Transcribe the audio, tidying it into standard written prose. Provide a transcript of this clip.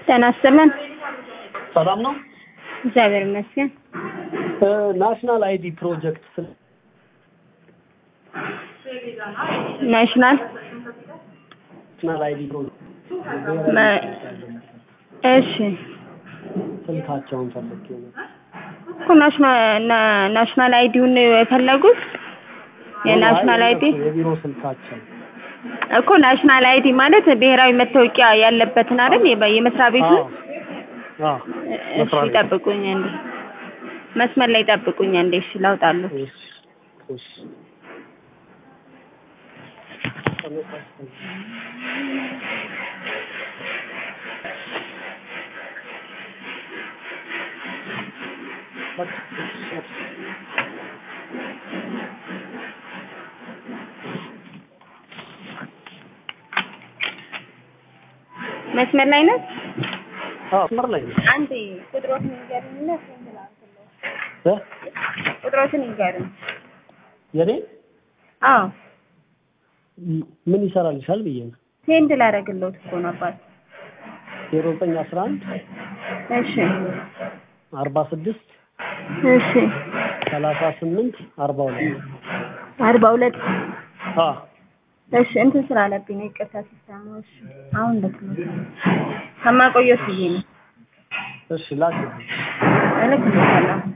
ጤና ይስጥልን። ሰላም ነው? እግዚአብሔር ይመስገን። ናሽናል አይዲ ፕሮጀክት ናሽናል አይዲ ፕሮጀክት እሺ ስልካቸውን ፈልጌ ነው እኮ ናሽናል አይዲውን የፈለጉት የናሽናል አይዲ የቢሮ ስልካቸው እኮ ናሽናል አይዲ ማለት ብሔራዊ መታወቂያ ያለበትን አይደል? የመስሪያ ቤቱ እሺ ጠብቁኝ እንዴ መስመር ላይ ጠብቁኝ እንዴ እሺ ላውጣለሁ። እሺ መስመር ላይ ነው? መስመር ላይ ነው። አንዴ ቁጥሮትን ይገርምና ሰንደላው ቁጥሮትን ይገርም የኔ አዎ ምን ይሰራልሻል ብዬ ነው ሴንድ ላደርግልዎት እኮ ነው አባት 0911 እሺ 46 እሺ 38 42 አዎ እሺ እንትን ስላለብኝ ነው ይቅርታ ሲስተም ነው። እሺ አሁን ደግሞ ከማቆየት ብዬ ነው። እሺ ላክ እልክልሻለሁ።